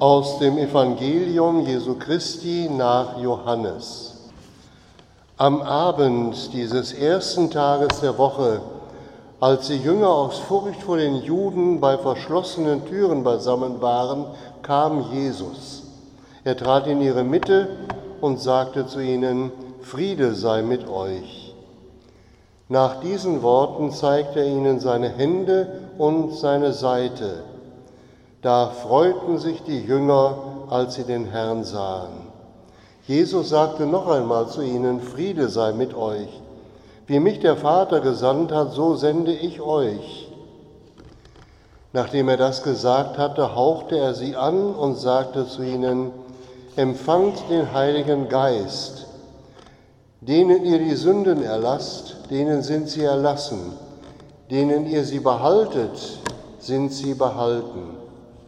Aus dem Evangelium Jesu Christi nach Johannes. Am Abend dieses ersten Tages der Woche, als die Jünger aus Furcht vor den Juden bei verschlossenen Türen beisammen waren, kam Jesus. Er trat in ihre Mitte und sagte zu ihnen: Friede sei mit euch. Nach diesen Worten zeigte er ihnen seine Hände und seine Seite. Da freuten sich die Jünger, als sie den Herrn sahen. Jesus sagte noch einmal zu ihnen: Friede sei mit euch. Wie mich der Vater gesandt hat, so sende ich euch. Nachdem er das gesagt hatte, hauchte er sie an und sagte zu ihnen: Empfangt den Heiligen Geist. Denen ihr die Sünden erlasst, denen sind sie erlassen. Denen ihr sie behaltet, sind sie behalten.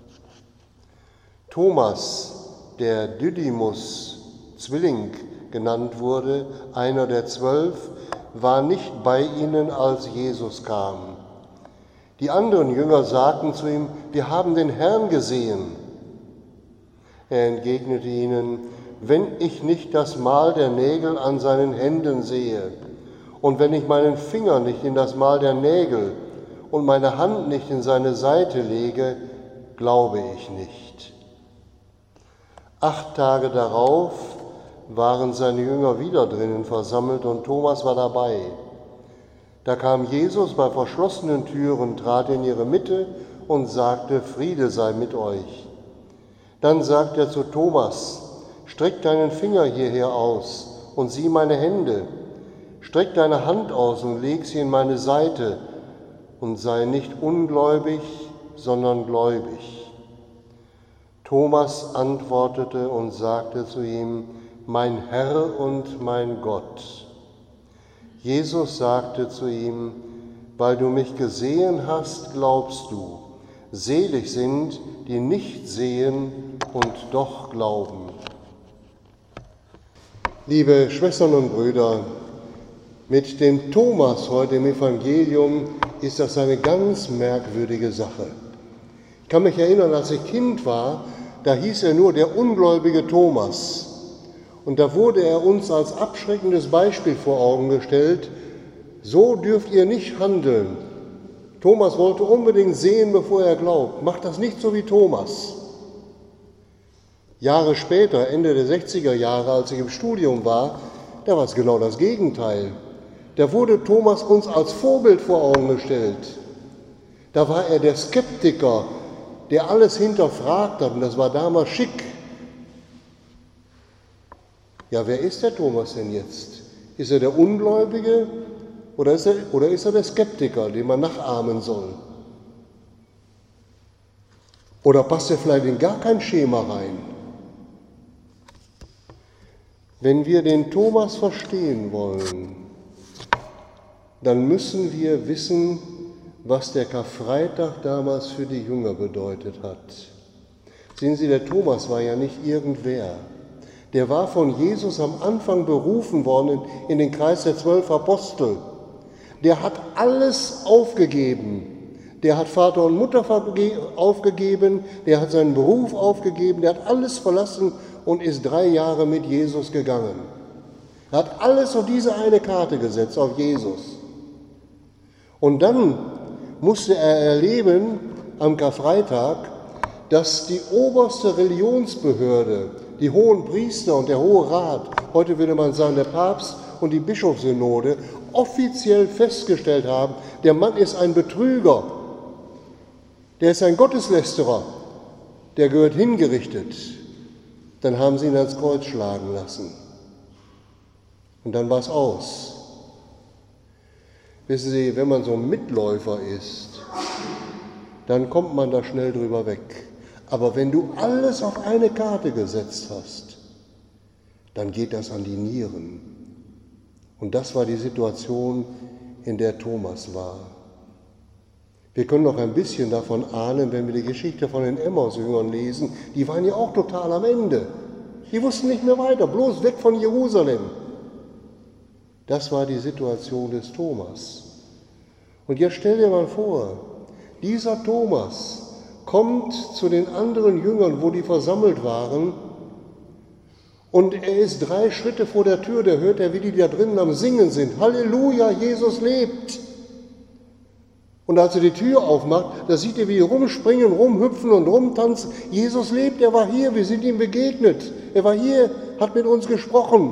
Thomas, der Didymus, Zwilling genannt wurde, einer der 12, war nicht bei ihnen, als Jesus kam. Die anderen Jünger sagten zu ihm: Wir haben den Herrn gesehen. Er entgegnete ihnen: Wenn ich nicht das Mal der Nägel an seinen Händen sehe und wenn ich meinen Finger nicht in das Mal der Nägel und meine Hand nicht in seine Seite lege, glaube ich nicht. 8 Tage darauf waren seine Jünger wieder drinnen versammelt und Thomas war dabei. Da kam Jesus bei verschlossenen Türen, trat in ihre Mitte und sagte: Friede sei mit euch. Dann sagte er zu Thomas: Streck deinen Finger hierher aus und sieh meine Hände. Streck deine Hand aus und leg sie in meine Seite und sei nicht ungläubig, sondern gläubig. Thomas antwortete und sagte zu ihm: Mein Herr und mein Gott. Jesus sagte zu ihm: Weil du mich gesehen hast, glaubst du. Selig sind, die nicht sehen und doch glauben. Liebe Schwestern und Brüder, mit dem Thomas heute im Evangelium ist das eine ganz merkwürdige Sache. Ich kann mich erinnern, als ich Kind war, da hieß er nur der ungläubige Thomas. Und da wurde er uns als abschreckendes Beispiel vor Augen gestellt: So dürft ihr nicht handeln. Thomas wollte unbedingt sehen, bevor er glaubt. Macht das nicht so wie Thomas. Jahre später, Ende der 60er Jahre, als ich im Studium war, da war es genau das Gegenteil. Da wurde Thomas uns als Vorbild vor Augen gestellt. Da war er der Skeptiker, der alles hinterfragt hat, und das war damals schick. Ja, wer ist der Thomas denn jetzt? Ist er der Ungläubige oder ist er der Skeptiker, den man nachahmen soll? Oder passt er vielleicht in gar kein Schema rein? Wenn wir den Thomas verstehen wollen, dann müssen wir wissen, was der Karfreitag damals für die Jünger bedeutet hat. Sehen Sie, der Thomas war ja nicht irgendwer. Der war von Jesus am Anfang berufen worden in den Kreis der 12 Apostel. Der hat alles aufgegeben. Der hat Vater und Mutter aufgegeben, der hat seinen Beruf aufgegeben, der hat alles verlassen und ist 3 Jahre mit Jesus gegangen. Er hat alles auf diese eine Karte gesetzt, auf Jesus. Und dann musste er erleben am Karfreitag, dass die oberste Religionsbehörde, die hohen Priester und der Hohe Rat, heute würde man sagen der Papst und die Bischofssynode, offiziell festgestellt haben, der Mann ist ein Betrüger, der ist ein Gotteslästerer, der gehört hingerichtet. Dann haben sie ihn ans Kreuz schlagen lassen. Und dann war es aus. Wissen Sie, wenn man so ein Mitläufer ist, dann kommt man da schnell drüber weg. Aber wenn du alles auf eine Karte gesetzt hast, dann geht das an die Nieren. Und das war die Situation, in der Thomas war. Wir können noch ein bisschen davon ahnen, wenn wir die Geschichte von den Emmaus-Jüngern lesen. Die waren ja auch total am Ende. Die wussten nicht mehr weiter, bloß weg von Jerusalem. Das war die Situation des Thomas. Und jetzt stell dir mal vor, dieser Thomas kommt zu den anderen Jüngern, wo die versammelt waren, und er ist 3 Schritte vor der Tür, da hört er, wie die da drinnen am Singen sind. Halleluja, Jesus lebt! Und als er die Tür aufmacht, da sieht er, wie die rumspringen, rumhüpfen und rumtanzen. Jesus lebt, er war hier, wir sind ihm begegnet. Er war hier, hat mit uns gesprochen.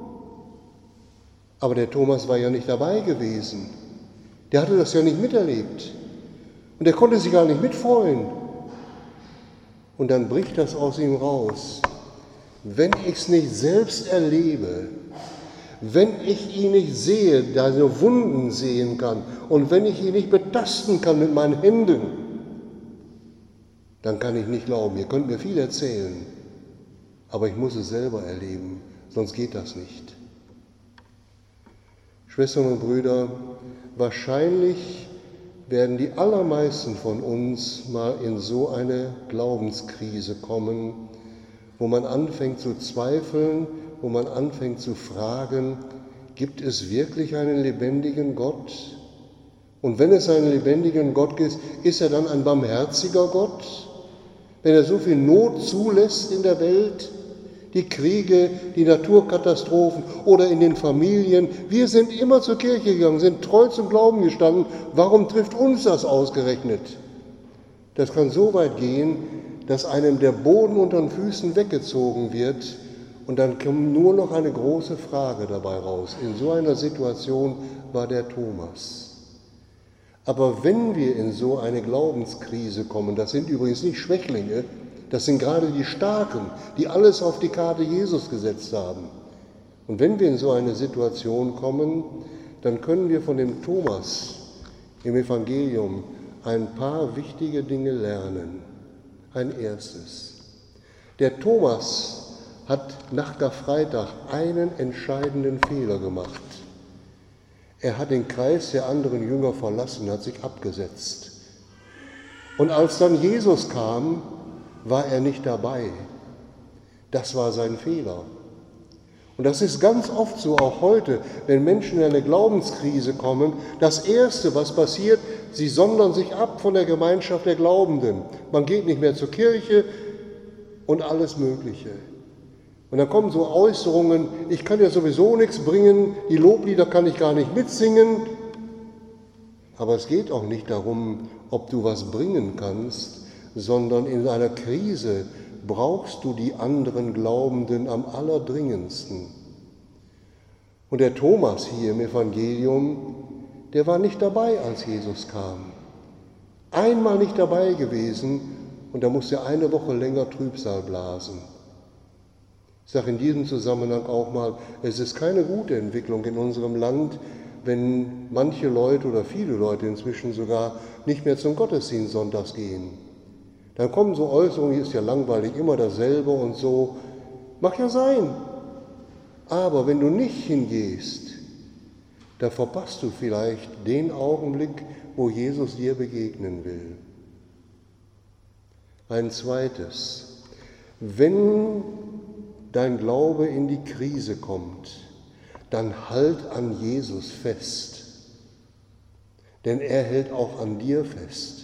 Aber der Thomas war ja nicht dabei gewesen. Der hatte das ja nicht miterlebt. Und er konnte sich gar nicht mitfreuen. Und dann bricht das aus ihm raus. Wenn ich es nicht selbst erlebe, wenn ich ihn nicht sehe, seine Wunden sehen kann und wenn ich ihn nicht betasten kann mit meinen Händen, dann kann ich nicht glauben. Ihr könnt mir viel erzählen, aber ich muss es selber erleben, sonst geht das nicht. Schwestern und Brüder, wahrscheinlich werden die allermeisten von uns mal in so eine Glaubenskrise kommen, wo man anfängt zu zweifeln, wo man anfängt zu fragen, gibt es wirklich einen lebendigen Gott? Und wenn es einen lebendigen Gott gibt, ist er dann ein barmherziger Gott? Wenn er so viel Not zulässt in der Welt, die Kriege, die Naturkatastrophen oder in den Familien. Wir sind immer zur Kirche gegangen, sind treu zum Glauben gestanden. Warum trifft uns das ausgerechnet? Das kann so weit gehen, dass einem der Boden unter den Füßen weggezogen wird und dann kommt nur noch eine große Frage dabei raus. In so einer Situation war der Thomas. Aber wenn wir in so eine Glaubenskrise kommen, das sind übrigens nicht Schwächlinge, das sind gerade die Starken, die alles auf die Karte Jesus gesetzt haben. Und wenn wir in so eine Situation kommen, dann können wir von dem Thomas im Evangelium ein paar wichtige Dinge lernen. Ein erstes. Der Thomas hat nach Karfreitag einen entscheidenden Fehler gemacht. Er hat den Kreis der anderen Jünger verlassen, hat sich abgesetzt. Und als dann Jesus kam, war er nicht dabei. Das war sein Fehler. Und das ist ganz oft so, auch heute, wenn Menschen in eine Glaubenskrise kommen, das Erste, was passiert, sie sondern sich ab von der Gemeinschaft der Glaubenden. Man geht nicht mehr zur Kirche und alles Mögliche. Und dann kommen so Äußerungen, ich kann ja sowieso nichts bringen, die Loblieder kann ich gar nicht mitsingen. Aber es geht auch nicht darum, ob du was bringen kannst, sondern in einer Krise brauchst du die anderen Glaubenden am allerdringendsten. Und der Thomas hier im Evangelium, der war nicht dabei, als Jesus kam. Einmal nicht dabei gewesen und da musste er eine Woche länger Trübsal blasen. Ich sage in diesem Zusammenhang auch mal, es ist keine gute Entwicklung in unserem Land, wenn manche Leute oder viele Leute inzwischen sogar nicht mehr zum Gottesdienst sonntags gehen. Dann kommen so Äußerungen, hier ist ja langweilig, immer dasselbe und so. Mag ja sein. Aber wenn du nicht hingehst, dann verpasst du vielleicht den Augenblick, wo Jesus dir begegnen will. Ein zweites. Wenn dein Glaube in die Krise kommt, dann halt an Jesus fest. Denn er hält auch an dir fest.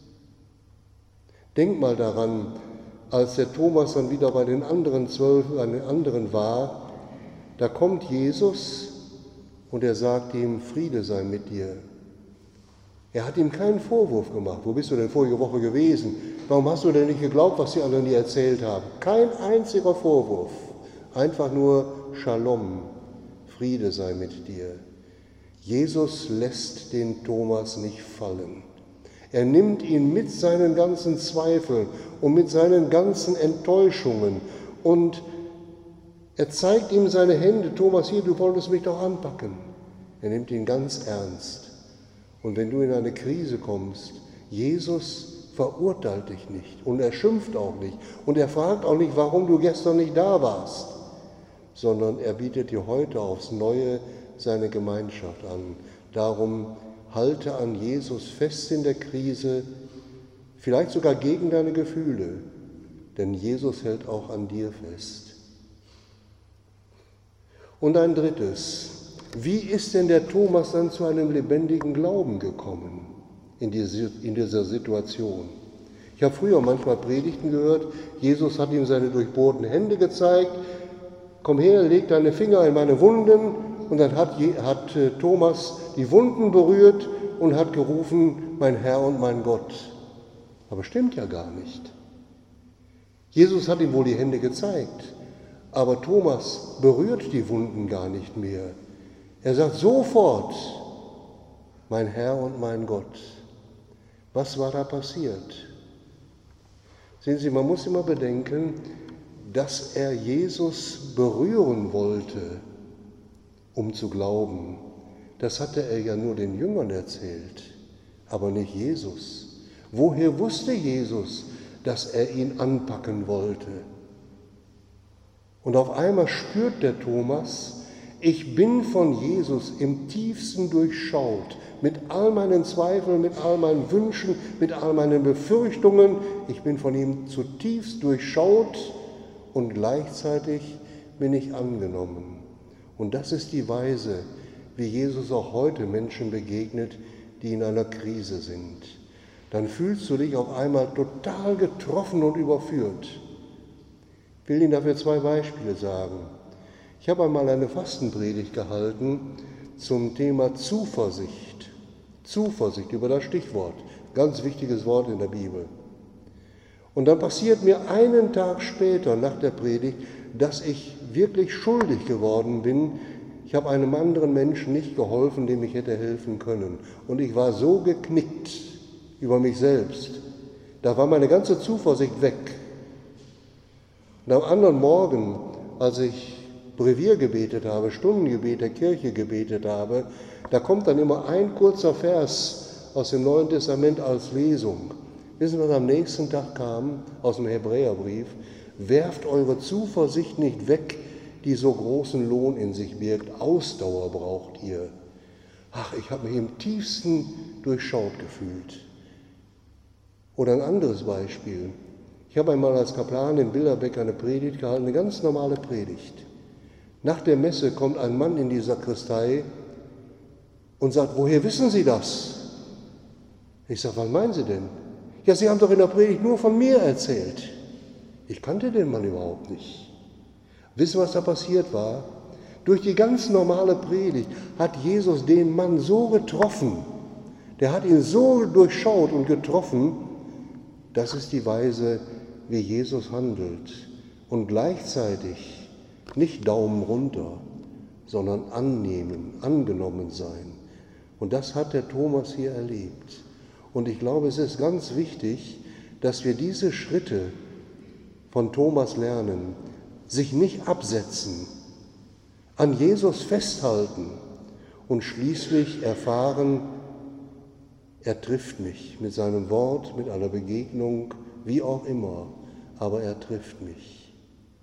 Denk mal daran, als der Thomas dann wieder bei den anderen 12, bei den anderen war, da kommt Jesus und er sagt ihm, Friede sei mit dir. Er hat ihm keinen Vorwurf gemacht. Wo bist du denn vorige Woche gewesen? Warum hast du denn nicht geglaubt, was die anderen dir erzählt haben? Kein einziger Vorwurf. Einfach nur Shalom, Friede sei mit dir. Jesus lässt den Thomas nicht fallen. Er nimmt ihn mit seinen ganzen Zweifeln und mit seinen ganzen Enttäuschungen und er zeigt ihm seine Hände. Thomas, hier, du wolltest mich doch anpacken. Er nimmt ihn ganz ernst. Und wenn du in eine Krise kommst, Jesus verurteilt dich nicht und er schimpft auch nicht und er fragt auch nicht, warum du gestern nicht da warst, sondern er bietet dir heute aufs Neue seine Gemeinschaft an. Darum halte an Jesus fest in der Krise, vielleicht sogar gegen deine Gefühle, denn Jesus hält auch an dir fest. Und ein drittes, wie ist denn der Thomas dann zu einem lebendigen Glauben gekommen in dieser Situation? Ich habe früher manchmal Predigten gehört, Jesus hat ihm seine durchbohrten Hände gezeigt, komm her, leg deine Finger in meine Wunden, und dann hat Thomas die Wunden berührt und hat gerufen, mein Herr und mein Gott. Aber stimmt ja gar nicht. Jesus hat ihm wohl die Hände gezeigt, aber Thomas berührt die Wunden gar nicht mehr. Er sagt sofort, mein Herr und mein Gott. Was war da passiert? Sehen Sie, man muss immer bedenken, dass er Jesus berühren wollte, um zu glauben. Das hatte er ja nur den Jüngern erzählt, aber nicht Jesus. Woher wusste Jesus, dass er ihn anpacken wollte? Und auf einmal spürt der Thomas, ich bin von Jesus im tiefsten durchschaut, mit all meinen Zweifeln, mit all meinen Wünschen, mit all meinen Befürchtungen. Ich bin von ihm zutiefst durchschaut und gleichzeitig bin ich angenommen. Und das ist die Weise, wie Jesus auch heute Menschen begegnet, die in einer Krise sind. Dann fühlst du dich auf einmal total getroffen und überführt. Ich will Ihnen dafür 2 Beispiele sagen. Ich habe einmal eine Fastenpredigt gehalten zum Thema Zuversicht. Zuversicht, über das Stichwort, ganz wichtiges Wort in der Bibel. Und dann passiert mir einen Tag später nach der Predigt, dass ich wirklich schuldig geworden bin. Ich habe einem anderen Menschen nicht geholfen, dem ich hätte helfen können. Und ich war so geknickt über mich selbst. Da war meine ganze Zuversicht weg. Und am anderen Morgen, als ich Brevier gebetet habe, Stundengebet der Kirche gebetet habe, da kommt dann immer ein kurzer Vers aus dem Neuen Testament als Lesung. Wissen Sie, was am nächsten Tag kam? Aus dem Hebräerbrief. Werft eure Zuversicht nicht weg, die so großen Lohn in sich birgt. Ausdauer braucht ihr. Ach, ich habe mich im tiefsten durchschaut gefühlt. Oder ein anderes Beispiel. Ich habe einmal als Kaplan in Bilderbeck eine Predigt gehalten, eine ganz normale Predigt. Nach der Messe kommt ein Mann in die Sakristei und sagt, woher wissen Sie das? Ich sage, was meinen Sie denn? Ja, Sie haben doch in der Predigt nur von mir erzählt. Ich kannte den Mann überhaupt nicht. Wissen Sie, was da passiert war? Durch die ganz normale Predigt hat Jesus den Mann so getroffen, der hat ihn so durchschaut und getroffen, das ist die Weise, wie Jesus handelt. Und gleichzeitig nicht Daumen runter, sondern annehmen, angenommen sein. Und das hat der Thomas hier erlebt. Und ich glaube, es ist ganz wichtig, dass wir diese Schritte von Thomas lernen, sich nicht absetzen, an Jesus festhalten und schließlich erfahren, er trifft mich mit seinem Wort, mit einer Begegnung, wie auch immer, aber er trifft mich.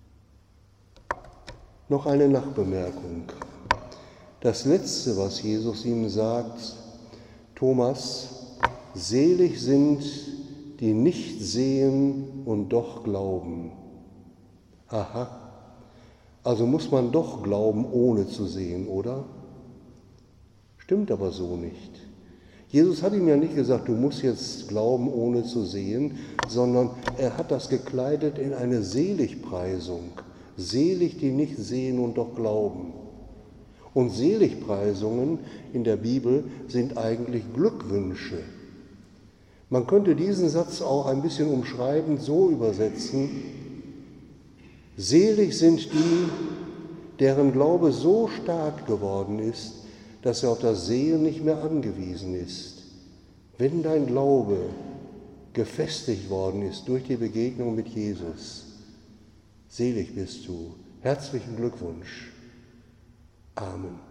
Noch eine Nachbemerkung. Das Letzte, was Jesus ihm sagt, Thomas, selig sind, die nicht sehen und doch glauben. Aha, also muss man doch glauben, ohne zu sehen, oder? Stimmt aber so nicht. Jesus hat ihm ja nicht gesagt, du musst jetzt glauben, ohne zu sehen, sondern er hat das gekleidet in eine Seligpreisung. Selig, die nicht sehen und doch glauben. Und Seligpreisungen in der Bibel sind eigentlich Glückwünsche. Man könnte diesen Satz auch ein bisschen umschreibend so übersetzen: Selig sind die, deren Glaube so stark geworden ist, dass er auf das Sehen nicht mehr angewiesen ist. Wenn dein Glaube gefestigt worden ist durch die Begegnung mit Jesus, selig bist du. Herzlichen Glückwunsch. Amen.